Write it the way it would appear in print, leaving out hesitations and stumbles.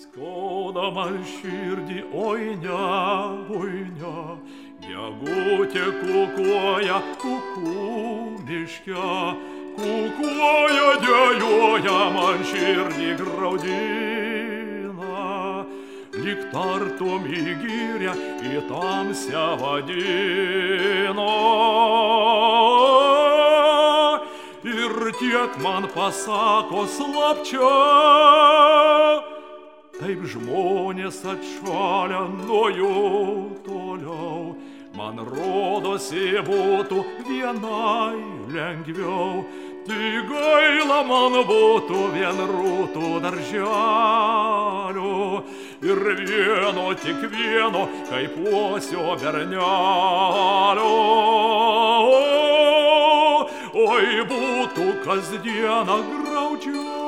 Skauda man širdį, oi ne, gegutė kukuoja kukų miške, kukuoja, dejuoja, man širdį graudina, lyg tartum į girią, į tamsią vadina. Ir tiek man pasako slapčia, taip žmonės atšalę nuo jų toliau. Man rodosi būtų vienai lengviau, tik gaila man būtų vien rūtų darželių ir vieno, tik vieno, kaip uosio bernelio. Oi, būtų kasdieną graudžiau.